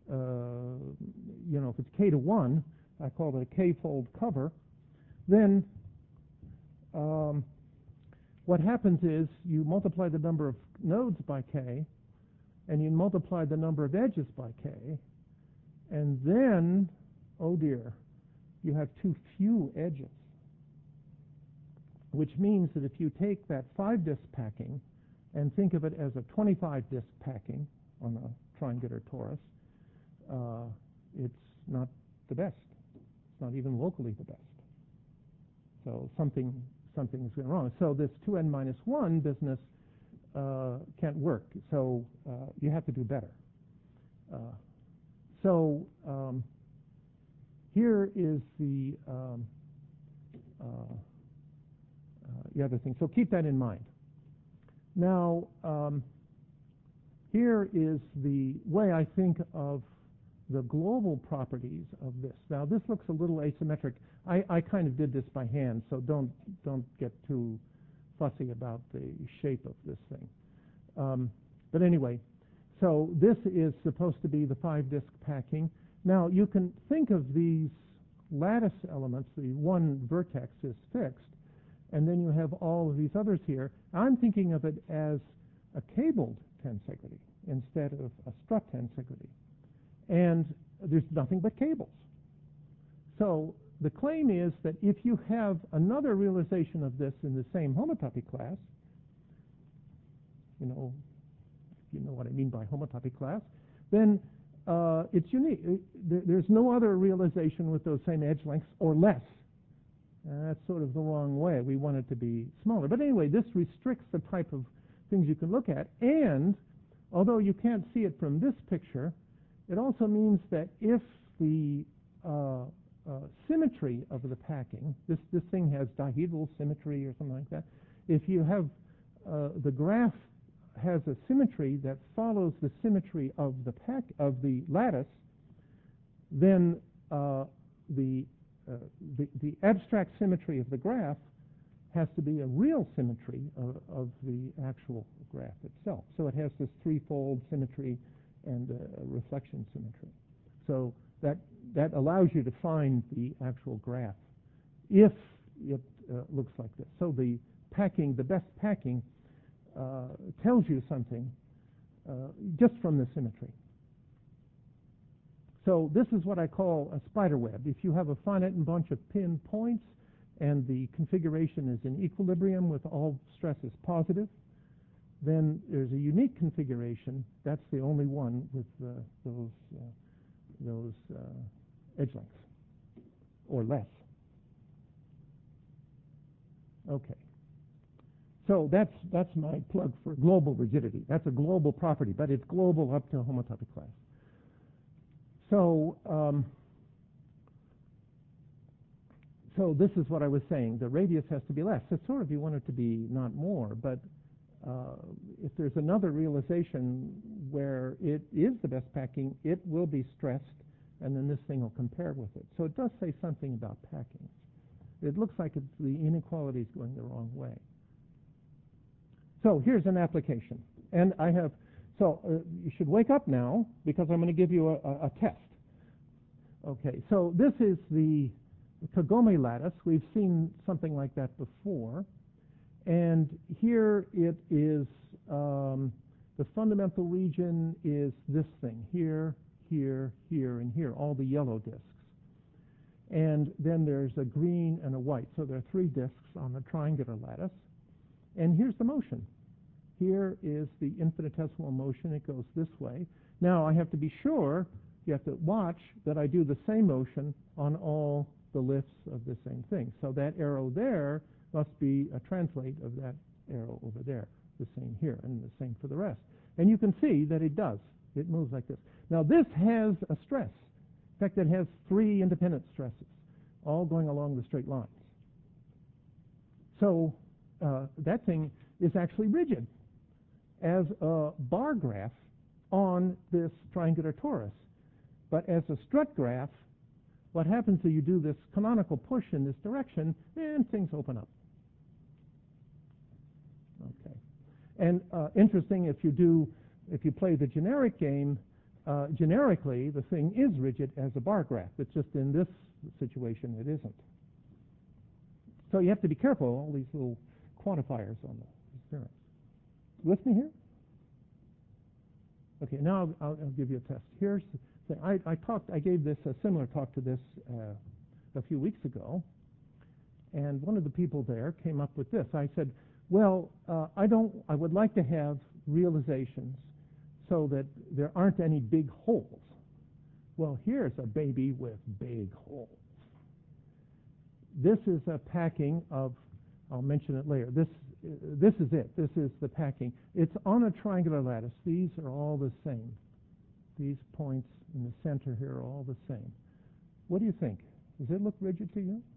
uh, you know, if it's k to one, I call it a k-fold cover, then um, what happens is you multiply the number of nodes by k, and you multiply the number of edges by k, and then, oh dear, you have too few edges, which means that if you take that five disk packing and think of it as a twenty-five disk packing on a triangular torus, uh, it's not the best. It's not even locally the best. So something something is going wrong. So this two n minus one business uh, can't work. So uh, you have to do better. Uh, so um, here is the um, uh, uh, the other thing. So keep that in mind. Now, um, here is the way I think of the global properties of this. Now, this looks a little asymmetric. I, I kind of did this by hand, so don't don't get too fussy about the shape of this thing. Um, but anyway, so this is supposed to be the five-disk packing. Now, you can think of these lattice elements. The one vertex is fixed, and then you have all of these others here. I'm thinking of it as a cabled tensegrity instead of a strut tensegrity. And there's nothing but cables. So the claim is that if you have another realization of this in the same homotopy class, you know, if you know what I mean by homotopy class, then uh, it's unique. There, there's no other realization with those same edge lengths or less. Uh, that's sort of the wrong way. We want it to be smaller. But anyway, this restricts the type of things you can look at. And although you can't see it from this picture, it also means that if the uh, uh, symmetry of the packing, this, this thing has dihedral symmetry or something like that, if you have uh, the graph has a symmetry that follows the symmetry of the pack of the lattice, then uh, the, uh, the the abstract symmetry of the graph has to be a real symmetry of, of the actual graph itself. So it has this threefold symmetry and uh, reflection symmetry. So that that allows you to find the actual graph if it uh, looks like this. So the packing, the best packing, uh, tells you something uh, just from the symmetry. So this is what I call a spider web. If you have a finite bunch of pin points and the configuration is in equilibrium with all stresses positive, then there's a unique configuration. That's the only one with uh, those uh, those uh, edge lengths or less. Okay. So that's that's my plug for global rigidity. That's a global property, but it's global up to homotopy class. So um, so this is what I was saying. The radius has to be less. It's sort of you want it to be not more, but Uh, if there's another realization where it is the best packing, it will be stressed, and then this thing will compare with it. So it does say something about packing. It looks like it's, the inequality is going the wrong way. So here's an application. And I have, so uh, you should wake up now, because I'm going to give you a, a, a test. Okay, so this is the Kagome lattice. We've seen something like that before. And here it is, um, the fundamental region is this thing, here, here, here, and here, all the yellow disks. And then there's a green and a white. So there are three disks on the triangular lattice. And here's the motion. Here is the infinitesimal motion. It goes this way. Now I have to be sure, you have to watch that I do the same motion on all the lifts of the same thing. So that arrow there must be a translate of that arrow over there, the same here, and the same for the rest. And you can see that it does. It moves like this. Now this has a stress. In fact, it has three independent stresses, all going along the straight lines. So uh, that thing is actually rigid as a bar graph on this triangular torus. But as a strut graph, what happens is you do this canonical push in this direction, and things open up. Okay. And uh, interesting, if you do, if you play the generic game, uh, generically, the thing is rigid as a bar graph. It's just in this situation it isn't. So you have to be careful, all these little quantifiers on the experience. With me here? Okay, now I'll, I'll, I'll give you a test. Here's the thing. I, I talked, I gave this a similar talk to this uh, a few weeks ago, and one of the people there came up with this. I said, well, uh, I don't, I would like to have realizations so that there aren't any big holes. Well, here's a baby with big holes. This is a packing of, I'll mention it later. This, uh, this is it. This is the packing. It's on a triangular lattice. These are all the same. These points in the center here are all the same. What do you think? Does it look rigid to you?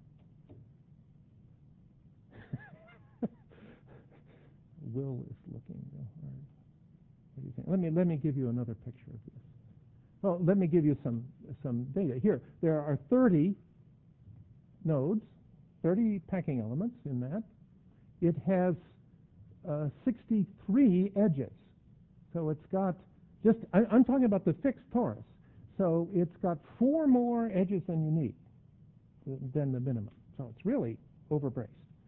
Will is looking real hard. What do you think? Let me let me give you another picture of this. Well, let me give you some some data. Here, there are thirty nodes, thirty packing elements in that. It has uh, sixty-three edges. So it's got just, I, I'm talking about the fixed torus. So it's got four more edges than you need, than the minimum. So it's really overbraced.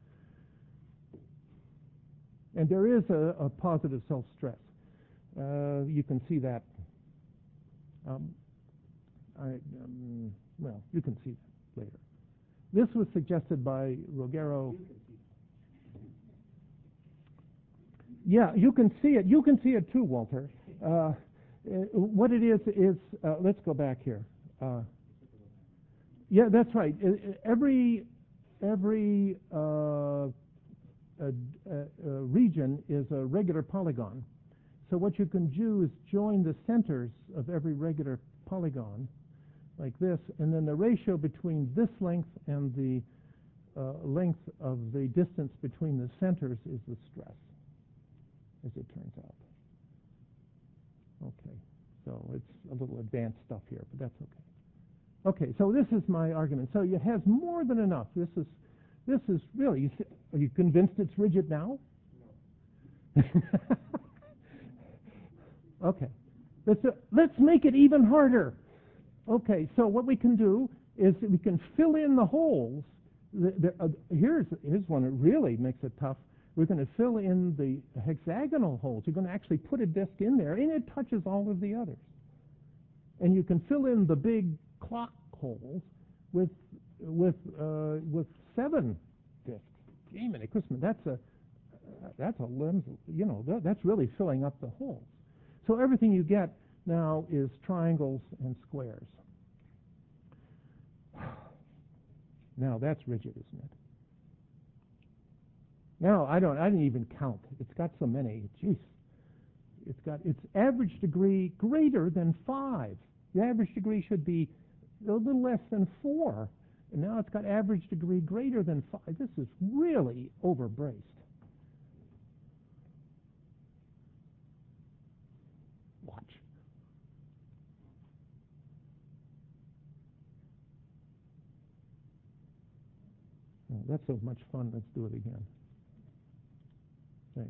And there is a, a positive self-stress. Uh, you can see that. Um, I, um, well, you can see that later. This was suggested by Rogero. Yeah, you can see it. You can see it too, Walter. Uh, what it is is, uh, let's go back here. Uh, yeah, that's right. Every every uh, A, a, a region is a regular polygon. So what you can do is join the centers of every regular polygon like this, and then the ratio between this length and the uh, length of the distance between the centers is the stress, as it turns out. Okay, so it's a little advanced stuff here, but that's okay. Okay, so this is my argument. So it has more than enough. This is This is really, you see, are you convinced it's rigid now? No. Okay. Let's, uh, let's make it even harder. Okay, so what we can do is we can fill in the holes. The, the, uh, here's, here's one that really makes it tough. We're going to fill in the hexagonal holes. You're going to actually put a disk in there, and it touches all of the others. And you can fill in the big clock holes with with uh, with seven disks. Jiminy Christmas, that's a that's a lens, you know, that, that's really filling up the holes. So everything you get now is triangles and squares. Now that's rigid, isn't it? Now I don't I didn't even count. It's got so many. Jeez. It's got its average degree greater than five. The average degree should be a little less than four. And now it's got average degree greater than five. This is really overbraced. Watch. Oh, that's so much fun. Let's do it again. Right.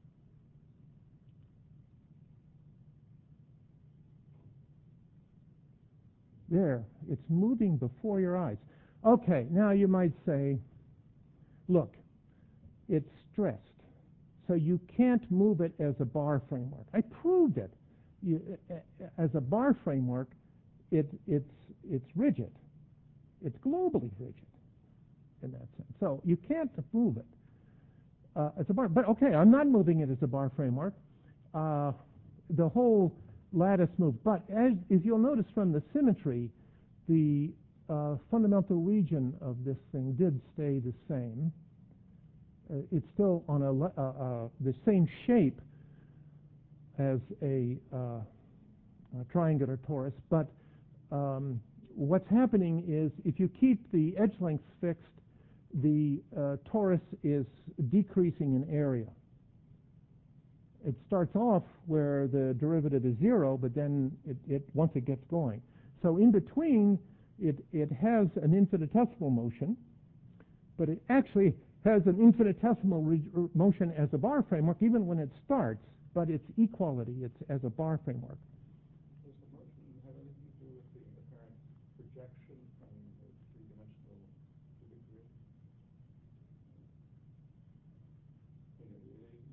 There, it's moving before your eyes. Okay, now you might say, look, it's stressed, so you can't move it as a bar framework. I proved it. You, as a bar framework, it, it's, it's rigid. It's globally rigid in that sense. So you can't move it uh, as a bar. But okay, I'm not moving it as a bar framework. Uh, the whole lattice moved. But as, as you'll notice from the symmetry, the uh, fundamental region of this thing did stay the same. Uh, it's still on a uh, uh, the same shape as a, uh, a triangular torus, but um, what's happening is if you keep the edge lengths fixed, the uh, torus is decreasing in area. It starts off where the derivative is zero, but then it, it once it gets going. So in between, it, it has an infinitesimal motion, but it actually has an infinitesimal motion as a bar framework even when it starts, but it's equality, it's as a bar framework. Does the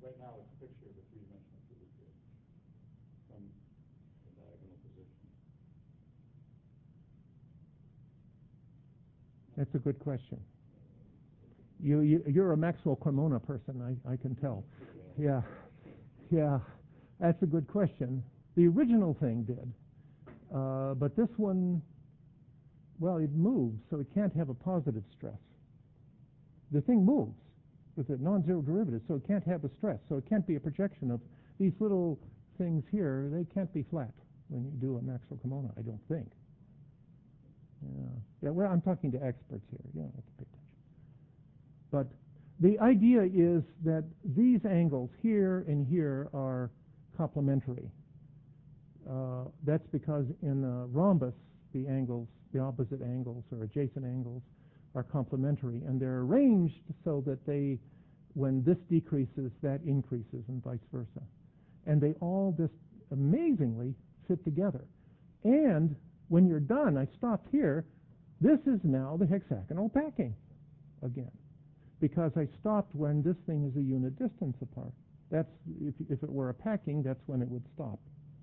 right now it's a picture of a three-dimensional cubic grid from the diagonal position. That's a good question. You, you, you're a Maxwell Cremona person, I, I can tell. Yeah, yeah, that's a good question. The original thing did, uh, but this one, well, it moves, so it can't have a positive stress. The thing moves with a non-zero derivative, so it can't have a stress, so it can't be a projection of these little things here. They can't be flat when you do a Maxwell Cremona, I don't think. Yeah, yeah. Well, I'm talking to experts here. Yeah, that's a big attention. But the idea is that these angles here and here are complementary. Uh, that's because in a rhombus, the angles, the opposite angles or adjacent angles, are complementary, and they're arranged so that they, when this decreases, that increases, and vice versa. And they all just amazingly fit together. And when you're done, I stopped here, this is now the hexagonal packing again, because I stopped when this thing is a unit distance apart. That's, if, if it were a packing, that's when it would stop.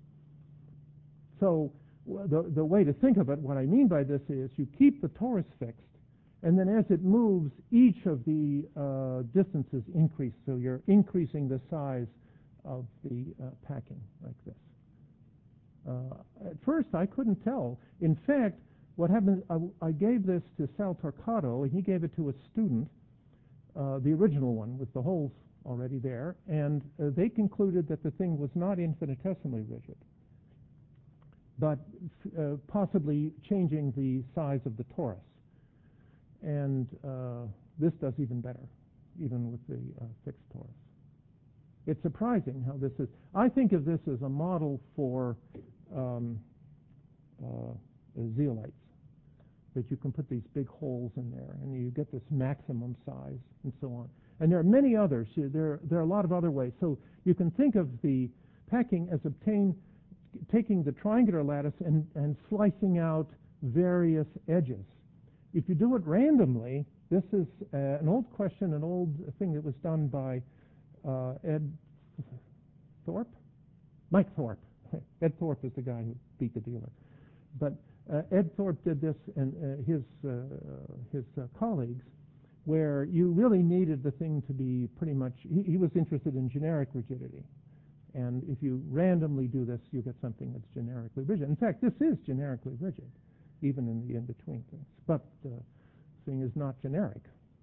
So the, the way to think of it, what I mean by this is you keep the torus fixed, and then as it moves, each of the uh, distances increase. So you're increasing the size of the uh, packing like this. Uh, at first, I couldn't tell. In fact, what happened, I, I gave this to Sal Torquato, and he gave it to a student, uh, the original one with the holes already there, and uh, they concluded that the thing was not infinitesimally rigid, but uh, possibly changing the size of the torus. And uh, this does even better, even with the uh, fixed torus. It's surprising how this is. I think of this as a model for um, uh, zeolites, that you can put these big holes in there, and you get this maximum size, and so on. And there are many others. There, there are a lot of other ways. So you can think of the packing as obtained, taking the triangular lattice and, and slicing out various edges. If you do it randomly, this is uh, an old question, an old thing that was done by uh, Ed Thorpe? Mike Thorpe. Ed Thorpe is the guy who beat the dealer. But uh, Ed Thorpe did this, and uh, his, uh, his uh, colleagues, where you really needed the thing to be pretty much, he, he was interested in generic rigidity. And if you randomly do this, you get something that's generically rigid. In fact, this is generically rigid, even in the in-between things. But the thing is not generic.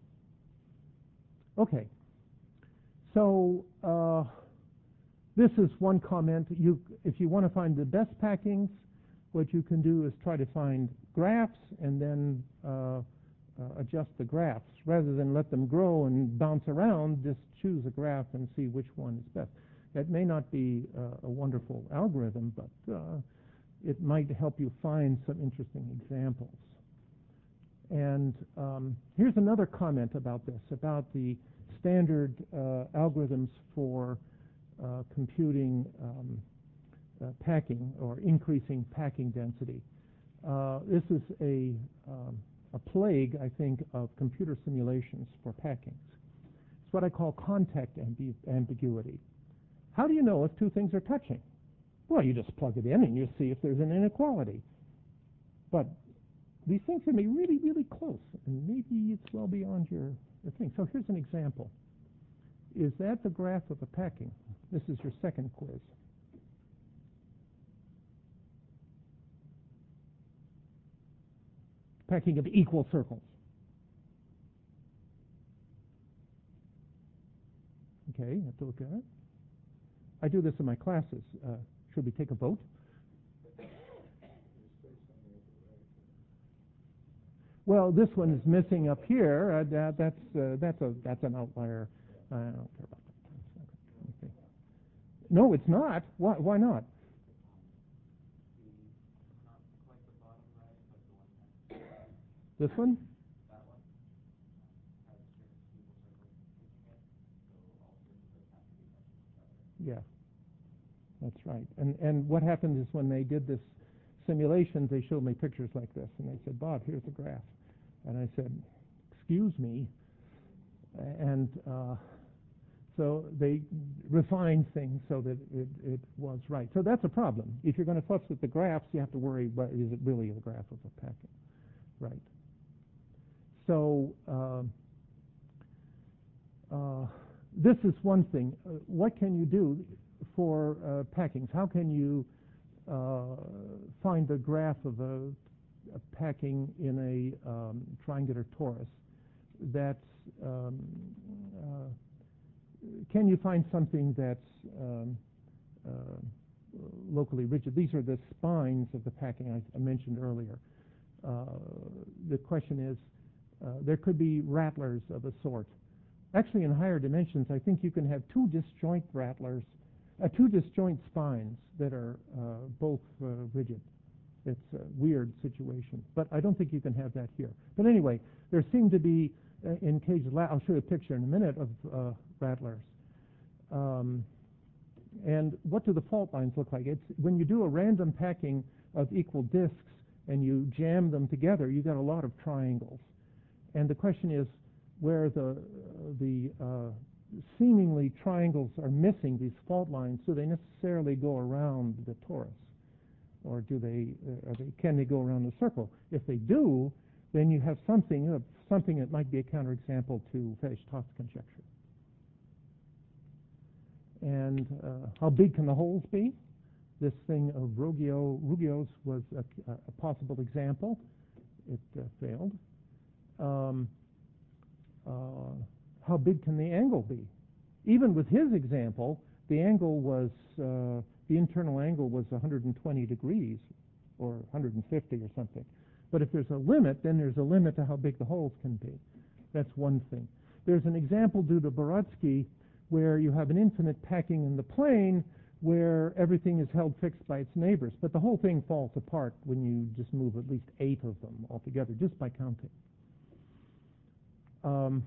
Okay. So uh, this is one comment. You, if you want to find the best packings, what you can do is try to find graphs and then uh, uh, adjust the graphs. Rather than let them grow and bounce around, just choose a graph and see which one is best. It may not be uh, a wonderful algorithm, but uh, it might help you find some interesting examples. And um, here's another comment about this, about the standard uh, algorithms for uh, computing um, uh, packing or increasing packing density. Uh, this is a, um, a plague, I think, of computer simulations for packings. It's what I call contact ambi ambiguity. How do you know if two things are touching? Well, you just plug it in and you see if there's an inequality. But these things can be really, really close, and maybe it's well beyond your, your thing. So here's an example. Is that the graph of a packing? This is your second quiz. Packing of equal circles. Okay, you have to look at it. I do this in my classes. Uh, should we take a vote? Well, this one is missing up here. Uh, that, that's uh, that's a that's an outlier. I don't care about that. Okay. No, it's not. Why? Why not? This one? Yeah, that's right. And and what happened is when they did this simulation, they showed me pictures like this, and they said, "Bob, here's a graph," and I said, "Excuse me," and uh, So they refined things so that it, it was right. So that's a problem. If you're going to fuss with the graphs, you have to worry, but is it really a graph of a packing? Right. So uh, uh, this is one thing. Uh, what can you do for uh, packings? How can you uh, find the graph of a, a packing in a um, triangular torus that's um, uh, can you find something that's um, uh, locally rigid? These are the spines of the packing I, I mentioned earlier. Uh, the question is, uh, there could be rattlers of a sort. Actually, in higher dimensions, I think you can have two disjoint rattlers, uh, two disjoint spines that are uh, both uh, rigid. It's a weird situation, but I don't think you can have that here. But anyway, there seem to be uh, in cage la I'll show you a picture in a minute of uh, rattlers. Um, and what do the fault lines look like? It's when you do a random packing of equal disks and you jam them together, you get a lot of triangles. And the question is where the uh, the uh, seemingly triangles are missing these fault lines, do they necessarily go around the torus? Or do they, uh, are they, can they go around the circle? If they do, then you have something, uh, something that might be a counterexample to Weierstrass conjecture. And uh, how big can the holes be? This thing of Ruggio, Ruggio's was a, a possible example. It uh, failed. Um, uh, how big can the angle be? Even with his example, the angle was, uh, the internal angle was one hundred twenty degrees or one hundred fifty or something. But if there's a limit, then there's a limit to how big the holes can be. That's one thing. There's an example due to Borodsky where you have an infinite packing in the plane where everything is held fixed by its neighbors. But the whole thing falls apart when you just move at least eight of them altogether, just by counting. Um,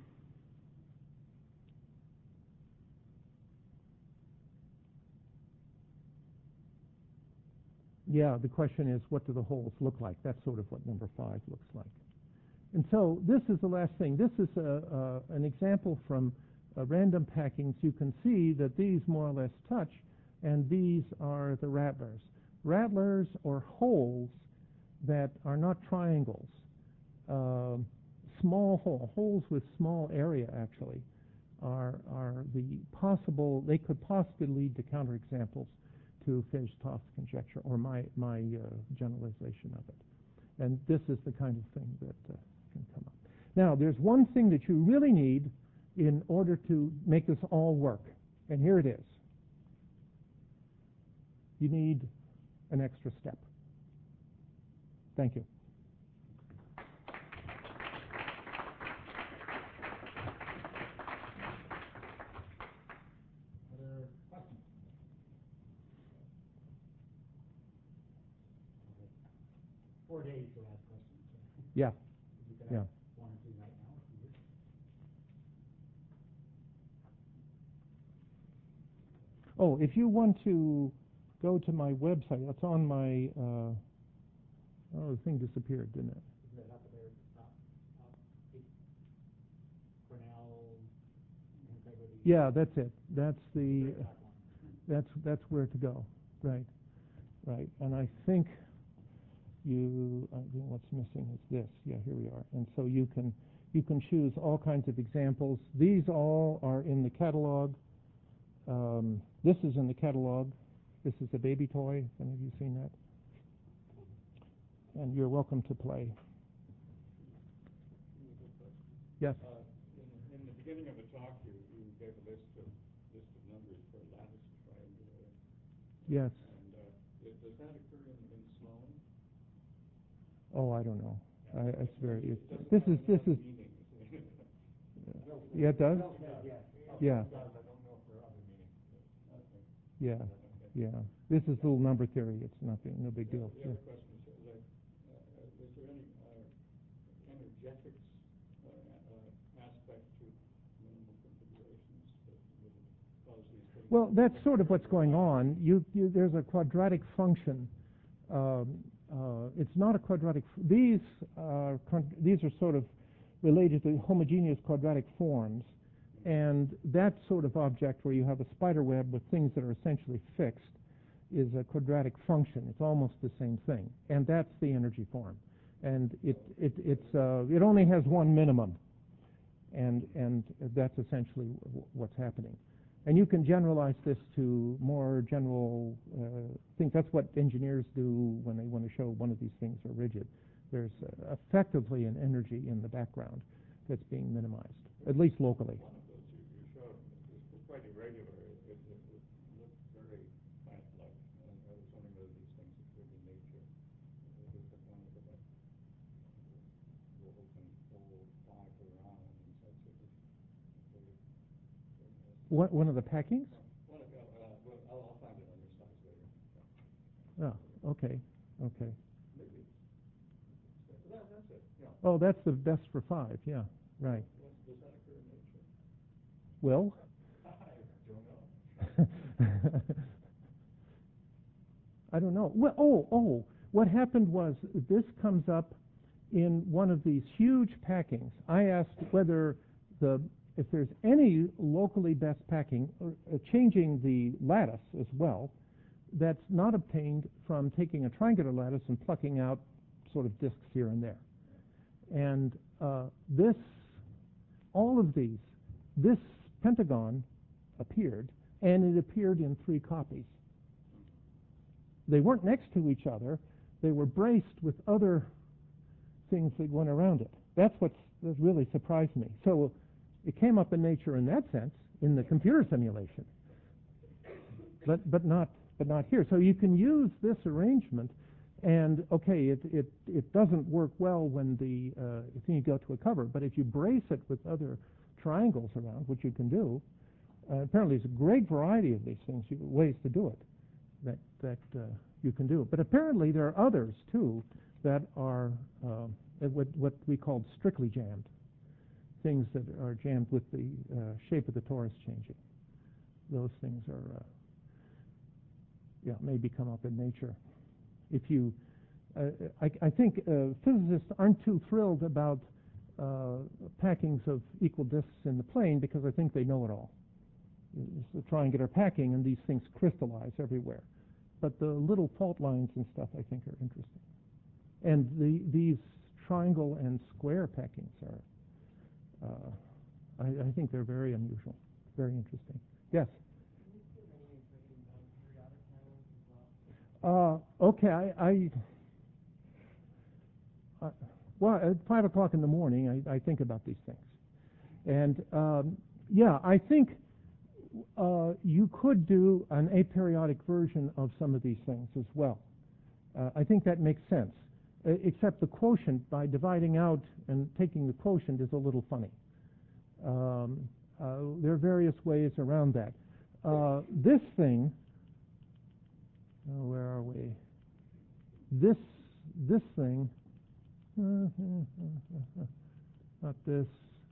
Yeah, the question is, what do the holes look like? That's sort of what number five looks like. And so this is the last thing. This is a, a, an example from uh, random packings. You can see that these more or less touch, and these are the rattlers. Rattlers or holes that are not triangles. Uh, small hole, holes with small area, actually, are, are the possible, they could possibly lead to counterexamples to Weierstrass conjecture, or my, my uh, generalization of it. And this is the kind of thing that uh, can come up. Now, there's one thing that you really need in order to make this all work, and here it is. You need an extra step. Thank you. Other questions? Four days to ask questions. Yeah. You could Yeah. ask one or two right now if you wish. Oh, if you want to go to my website, it's on my, uh, oh, the thing disappeared, didn't it? Is it up there at the top? Top eight? Cornell Integrity? Yeah, that's it. That's the, Very top one. that's, that's where to go. Right. Right. And I think you, I think what's missing is this. Yeah, here we are. And so you can, you can choose all kinds of examples. These all are in the catalog. Um, this is in the catalog. This is a baby toy. Have any of you seen that? And you're welcome to play. Yes. Uh, in, in the beginning of the talk, you, you gave a list of list of numbers for lattice triangulator. Yes. And uh, it, does that occur in, in Sloan? Oh, I don't know. I, it's very. It It, doesn't this have is this another is. meaning. Yeah, it does. Yes. Yeah. It does. I don't know if there are other meanings. Okay. Yeah. Okay. Yeah. This is little number theory. It's nothing. No big The, deal. the Yeah. other question is, uh, like, uh, is there any uh, energetics uh, uh, aspect to minimal configurations that would cause these things? Well, that's sort of what's going on. You, you there's a quadratic function. Um, uh, it's not a quadratic. F these are these are sort of related to homogeneous quadratic forms, And that sort of object where you have a spider web with things that are essentially fixed is a quadratic function. It's almost the same thing. And that's the energy form. And it, it, it's, uh, it only has one minimum. And, and that's essentially w what's happening. And you can generalize this to more general uh, things. That's what engineers do when they want to show one of these things are rigid. There's uh, effectively an energy in the background that's being minimized, at least locally. One of those you, you showed is quite irregular. It, it, it looked very plant-like, and I was wondering whether these things occurred in nature. It was the one of the like, the open hole five around and such. It was very, very nice. What, one of the packings? One of, uh, well, I'll, I'll find it on your slides later. Oh, okay, okay. Maybe. That, that's it. Yeah. Oh, that's the best for five, yeah, right. What, does that occur in nature? Well, I don't know. I don't know. Well, oh, oh, what happened was this comes up in one of these huge packings. I asked whether the if there's any locally best packing, or, uh, changing the lattice as well, that's not obtained from taking a triangular lattice and plucking out sort of disks here and there. And uh, this, all of these, this pentagon appeared, and it appeared in three copies. They weren't next to each other. They were braced with other things that went around it. That's what really surprised me. So it came up in nature in that sense, in the computer simulation, but but not but not here. So you can use this arrangement, and okay, it it it doesn't work well when the uh, if you go to a cover, but if you brace it with other triangles around, which you can do, uh, apparently there's a great variety of these things, ways to do it that that uh, you can do. But apparently there are others too that are uh, what what we called strictly jammed. Things that are jammed with the uh, shape of the torus changing. Those things are, uh, yeah, maybe come up in nature. If you, uh, I, I think uh, physicists aren't too thrilled about uh, packings of equal disks in the plane because I think they know it all. It's a triangular packing, and these things crystallize everywhere. But the little fault lines and stuff I think are interesting. And the, these triangle and square packings are, Uh, I, I think they're very unusual, very interesting. Yes? Uh, okay, I, I, I, well, at five o'clock in the morning, I, I think about these things. And, um, yeah, I think uh, you could do an aperiodic version of some of these things as well. Uh, I think that makes sense, uh, except the quotient, by dividing out and taking the quotient, is a little funny. Um, uh, there are various ways around that. Uh, this thing, oh, where are we? This this thing, not this.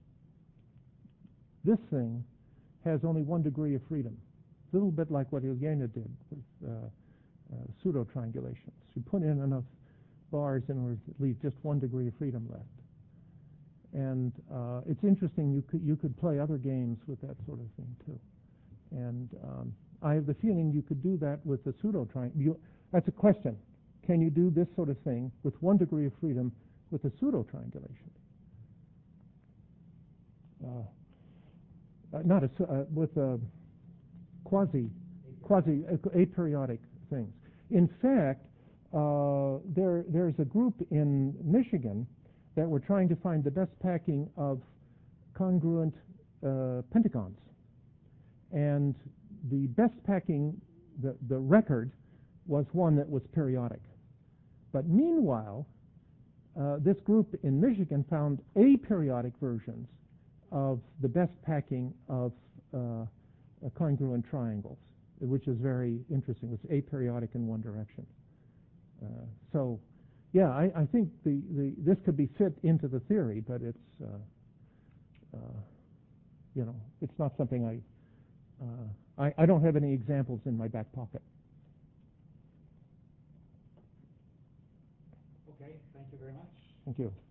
This thing has only one degree of freedom. It's a little bit like what Ilya did with uh, uh, pseudo triangulations. You put in enough bars in order to leave just one degree of freedom left. And uh, it's interesting, you could, you could play other games with that sort of thing too. And um, I have the feeling you could do that with the pseudo triangle. That's a question. Can you do this sort of thing with one degree of freedom with a pseudo triangulation? Uh, uh, not a, uh, with a quasi, quasi uh, aperiodic things. In fact, uh, there there's a group in Michigan that were trying to find the best packing of congruent uh, pentagons. And the best packing, the, the record, was one that was periodic. But meanwhile, uh, this group in Michigan found aperiodic versions of the best packing of uh, uh, congruent triangles, which is very interesting. It's aperiodic in one direction. Uh, so, yeah, I, I think the, the this could be fit into the theory, but it's uh, uh, you know it's not something I, uh, I I don't have any examples in my back pocket. Okay, thank you very much. Thank you.